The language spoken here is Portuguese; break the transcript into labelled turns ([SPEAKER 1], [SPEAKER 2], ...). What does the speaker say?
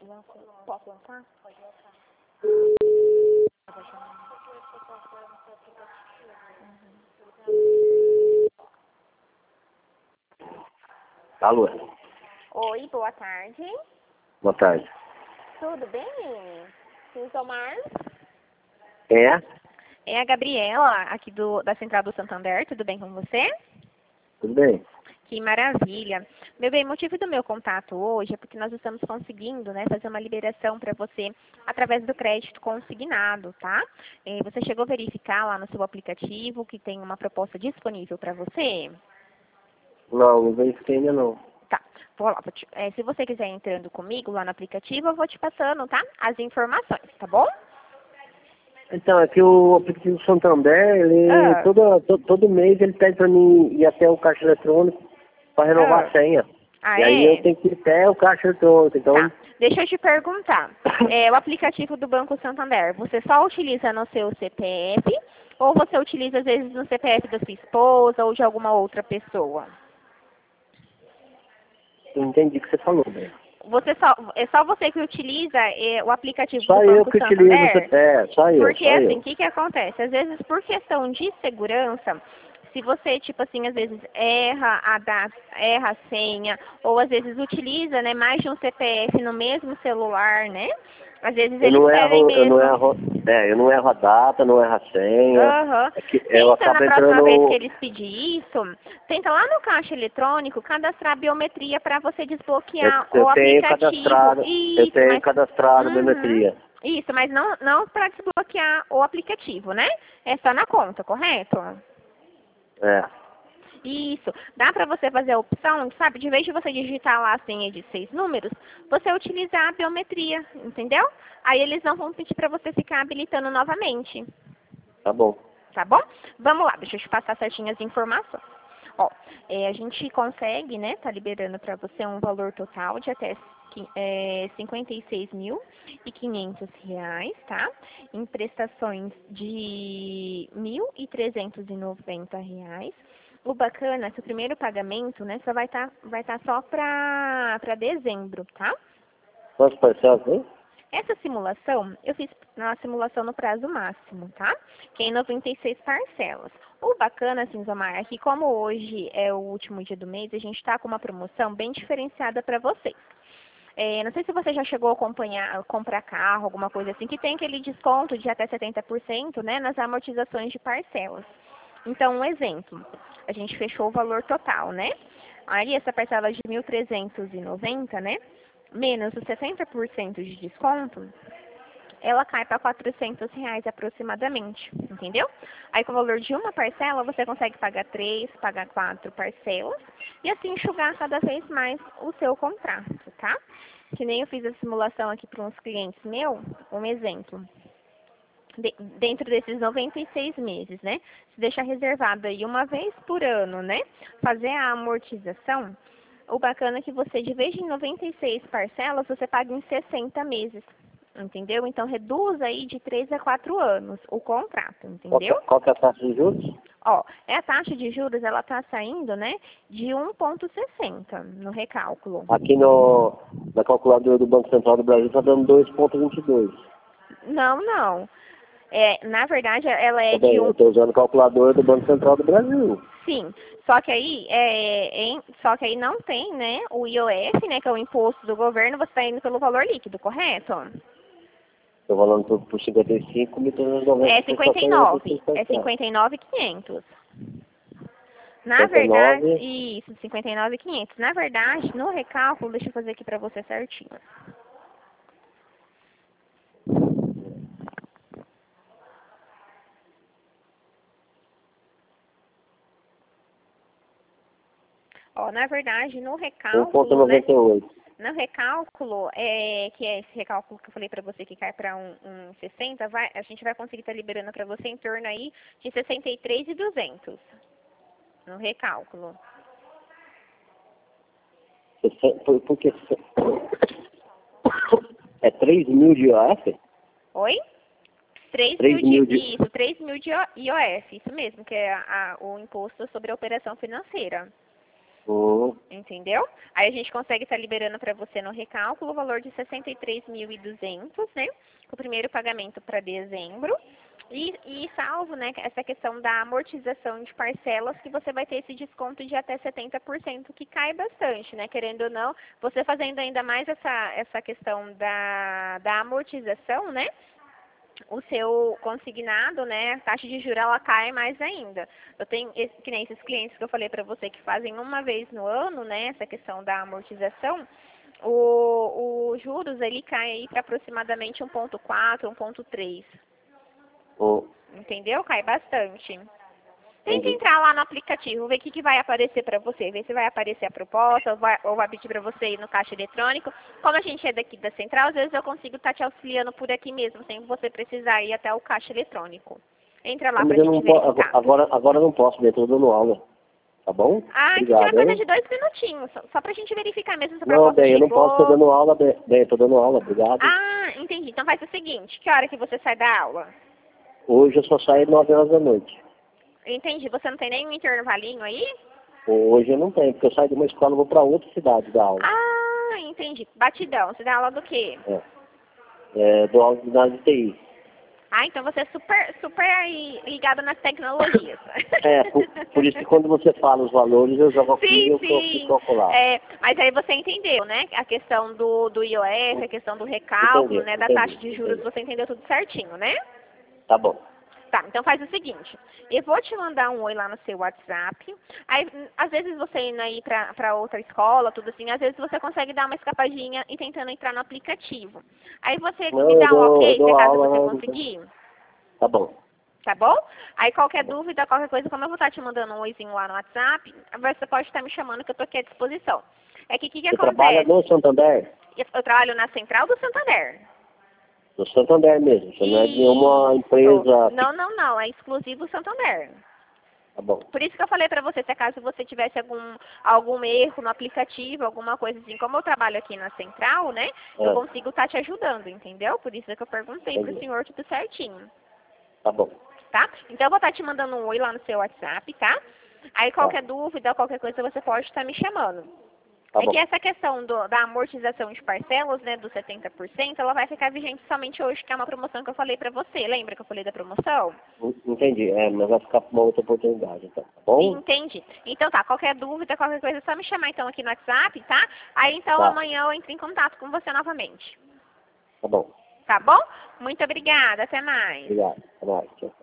[SPEAKER 1] Posso lançar? Pode lançar.
[SPEAKER 2] Alô?
[SPEAKER 1] Oi, boa tarde.
[SPEAKER 2] Boa tarde.
[SPEAKER 1] Tudo bem? Siltomar?
[SPEAKER 2] É?
[SPEAKER 1] É a Gabriela, aqui da Central do Santander. Tudo bem com você?
[SPEAKER 2] Tudo bem?
[SPEAKER 1] Que maravilha. Meu bem, o motivo do meu contato hoje é porque nós estamos conseguindo, né, fazer uma liberação para você através do crédito consignado, tá? Você chegou a verificar lá no seu aplicativo que tem uma proposta disponível para você?
[SPEAKER 2] Não verifiquei ainda não.
[SPEAKER 1] Tá. Vou lá, se você quiser entrando comigo lá no aplicativo, eu vou te passando, tá? As informações, tá bom?
[SPEAKER 2] Então, é que o aplicativo Santander, ele
[SPEAKER 1] Ah,
[SPEAKER 2] todo mês ele pede para mim ir até o caixa eletrônico para renovar
[SPEAKER 1] ah.
[SPEAKER 2] a senha.
[SPEAKER 1] Ah,
[SPEAKER 2] E aí eu
[SPEAKER 1] é?
[SPEAKER 2] tenho que ir até o caixa eletrônico. Então,
[SPEAKER 1] Tá. Deixa eu te perguntar. O aplicativo do Banco Santander, você só utiliza no seu CPF ou você utiliza às vezes no CPF da sua esposa ou de alguma outra pessoa?
[SPEAKER 2] eu entendi o que você falou, né?
[SPEAKER 1] É só você que utiliza o aplicativo do
[SPEAKER 2] Só eu
[SPEAKER 1] Banco
[SPEAKER 2] que utilizo o
[SPEAKER 1] Santander?
[SPEAKER 2] CPF, só eu,
[SPEAKER 1] Porque
[SPEAKER 2] só
[SPEAKER 1] assim,
[SPEAKER 2] eu.
[SPEAKER 1] o que que acontece? Às vezes, por questão de segurança, se você, tipo assim, às vezes erra a data, erra a senha, ou às vezes utiliza, né, mais de um CPF no mesmo celular, né? Às vezes eles pedem mesmo.
[SPEAKER 2] Eu não erro a data, não erro a senha.
[SPEAKER 1] Aham.
[SPEAKER 2] É que eu
[SPEAKER 1] Tenta na
[SPEAKER 2] acabo
[SPEAKER 1] próxima vez que
[SPEAKER 2] entrando.
[SPEAKER 1] eles pedirem isso, tenta lá no caixa eletrônico cadastrar a biometria para você
[SPEAKER 2] Eu,
[SPEAKER 1] desbloquear
[SPEAKER 2] eu
[SPEAKER 1] o
[SPEAKER 2] tenho
[SPEAKER 1] aplicativo.
[SPEAKER 2] cadastrado, eu
[SPEAKER 1] Isso,
[SPEAKER 2] tenho
[SPEAKER 1] mas
[SPEAKER 2] cadastrado a
[SPEAKER 1] uhum.
[SPEAKER 2] biometria.
[SPEAKER 1] Isso, mas não para desbloquear o aplicativo, né? É só na conta, correto?
[SPEAKER 2] É.
[SPEAKER 1] Isso. Dá para você fazer a opção, sabe? De vez de você digitar lá a senha de 6 números, você utilizar a biometria, entendeu? Aí eles não vão pedir para você ficar habilitando novamente.
[SPEAKER 2] Tá bom.
[SPEAKER 1] Tá bom? Vamos lá, deixa eu te passar certinho as informações. Ó, a gente consegue, né, tá liberando para você um valor total de até R$ 56.500, tá? Em prestações de R$ 1.390. O bacana é que o primeiro pagamento, né, só vai tá só para dezembro, tá?
[SPEAKER 2] Quantos parcelas tem?
[SPEAKER 1] Essa simulação, eu fiz uma simulação no prazo máximo, tá? Que é em 96 parcelas. O bacana, Cinzomar, é que como hoje é o último dia do mês, a gente está com uma promoção bem diferenciada para vocês. Não sei se você já chegou a comprar carro, alguma coisa assim, que tem aquele desconto de até 70%, né, nas amortizações de parcelas. Então, um exemplo, a gente fechou o valor total, né? Aí essa parcela de 1.390, né? Menos os 70% de desconto, ela cai para R$ 400 aproximadamente, entendeu? Aí com o valor de uma parcela, você consegue pagar 3, pagar 4 parcelas e assim enxugar cada vez mais o seu contrato, tá? Que nem eu fiz a simulação aqui para uns clientes meus, um exemplo. Dentro desses 96 meses, né? Se deixar reservado aí uma vez por ano, né? Fazer a amortização, o bacana é que você, de vez de 96 parcelas, você paga em 60 meses, entendeu? Então, reduz aí de 3 a 4 anos o contrato, entendeu?
[SPEAKER 2] Qual que é a taxa de juros?
[SPEAKER 1] Ó, a taxa de juros, ela tá saindo, né, de 1,60 no recálculo.
[SPEAKER 2] Aqui na calculadora do Banco Central do Brasil está dando 2,22.
[SPEAKER 1] Não. Na verdade, ela é
[SPEAKER 2] Tá bem,
[SPEAKER 1] de
[SPEAKER 2] eu
[SPEAKER 1] 1.
[SPEAKER 2] estou usando a calculadora do Banco Central do Brasil.
[SPEAKER 1] Sim, só que aí, só que aí não tem, né, o IOF, né, que é o imposto do governo, você está indo pelo valor líquido, correto?
[SPEAKER 2] Estou falando por 55.390.
[SPEAKER 1] É
[SPEAKER 2] Você só tem outros
[SPEAKER 1] 59, é 59.500. Na verdade,
[SPEAKER 2] 59.
[SPEAKER 1] isso, 59.500. Na verdade, no recálculo, deixa eu fazer aqui para você certinho. Ó, na verdade, no recálculo, né?
[SPEAKER 2] 1,98.
[SPEAKER 1] No recálculo, que é esse recálculo que eu falei para você que cai para um 60, a gente vai conseguir estar liberando para você em torno aí de 63.200 no recálculo.
[SPEAKER 2] Porque é 3 mil de IOF?
[SPEAKER 1] Oi? 3
[SPEAKER 2] 3
[SPEAKER 1] mil
[SPEAKER 2] mil
[SPEAKER 1] de,
[SPEAKER 2] de...
[SPEAKER 1] isso, 3 mil de IOF, isso mesmo, que é o imposto sobre a operação financeira. Entendeu? Aí a gente consegue estar liberando para você no recálculo o valor de 63.200, né? O primeiro pagamento para dezembro. E salvo, né, essa questão da amortização de parcelas, que você vai ter esse desconto de até 70%, que cai bastante, né? Querendo ou não, você fazendo ainda mais essa questão da amortização, né? O seu consignado, né, a taxa de juros ela cai mais ainda. Eu tenho, que nem esses clientes que eu falei para você que fazem uma vez no ano, né, essa questão da amortização, o juros ele cai aí para aproximadamente 1,4, 1,3. Entendeu? Cai bastante. Tenta entrar lá no aplicativo, ver o que vai aparecer para você, ver se vai aparecer a proposta ou vai pedir para você ir no caixa eletrônico. Como a gente é daqui da central, às vezes eu consigo estar te auxiliando por aqui mesmo, sem você precisar ir até o caixa eletrônico. Entra lá para a gente verificar.
[SPEAKER 2] Agora eu não posso, eu estou dando aula. Tá bom?
[SPEAKER 1] Ah, isso é uma coisa de 2 minutinhos, só pra gente verificar mesmo se a
[SPEAKER 2] Não,
[SPEAKER 1] proposta
[SPEAKER 2] bem, eu
[SPEAKER 1] chegou.
[SPEAKER 2] não posso, tô dando aula, bem, tô dando aula, obrigado.
[SPEAKER 1] Ah, entendi. Então faz o seguinte, que hora que você sai da aula?
[SPEAKER 2] Hoje eu só saio 9 horas da noite.
[SPEAKER 1] Entendi. Você não tem nenhum intervalinho aí?
[SPEAKER 2] Hoje eu não tenho, porque eu saio de uma escola e vou para outra cidade dar aula.
[SPEAKER 1] Ah, entendi. Batidão. Você dá aula do quê?
[SPEAKER 2] Dou aula de TI.
[SPEAKER 1] Ah, então você é super aí ligado nas tecnologias.
[SPEAKER 2] Por isso que quando você fala os valores, eu jogo aqui e eu fico calculado.
[SPEAKER 1] Mas aí você entendeu, né? A questão do IOF, a questão do recálculo, né? Da taxa de juros, você entendeu tudo certinho, né?
[SPEAKER 2] Tá bom.
[SPEAKER 1] Tá, então faz o seguinte, eu vou te mandar um oi lá no seu WhatsApp, aí às vezes você indo aí pra outra escola, tudo assim, às vezes você consegue dar uma escapadinha e tentando entrar no aplicativo. Aí você me dá um ok, se caso você conseguir.
[SPEAKER 2] Tá bom.
[SPEAKER 1] Tá bom? Aí qualquer dúvida, qualquer coisa, como eu vou estar te mandando um oizinho lá no WhatsApp, você pode estar me chamando que eu tô aqui à disposição. É que o que
[SPEAKER 2] Você
[SPEAKER 1] acontece?
[SPEAKER 2] trabalha no Santander?
[SPEAKER 1] Eu trabalho na Central do Santander.
[SPEAKER 2] Do Santander mesmo, você não é de uma empresa...
[SPEAKER 1] Não, é exclusivo Santander.
[SPEAKER 2] Tá bom.
[SPEAKER 1] Por isso que eu falei pra você, se caso você tivesse algum erro no aplicativo, alguma coisa assim, como eu trabalho aqui na Central, né, eu consigo estar te ajudando, entendeu? Por isso que eu perguntei pro senhor tudo certinho.
[SPEAKER 2] Tá bom.
[SPEAKER 1] Tá? Então eu vou estar te mandando um oi lá no seu WhatsApp, tá? Aí qualquer dúvida, qualquer coisa, você pode estar me chamando.
[SPEAKER 2] Tá
[SPEAKER 1] É
[SPEAKER 2] bom.
[SPEAKER 1] que essa questão da amortização de parcelas, né, dos 70%, ela vai ficar vigente somente hoje, que é uma promoção que eu falei pra você. Lembra que eu falei da promoção?
[SPEAKER 2] Entendi, mas vai ficar para uma outra oportunidade, então, tá bom?
[SPEAKER 1] Entendi. Então tá, qualquer dúvida, qualquer coisa, é só me chamar então aqui no WhatsApp, tá? Aí então amanhã eu entro em contato com você novamente.
[SPEAKER 2] Tá bom.
[SPEAKER 1] Tá bom? Muito obrigada, até mais.
[SPEAKER 2] Obrigado, até mais. Tchau.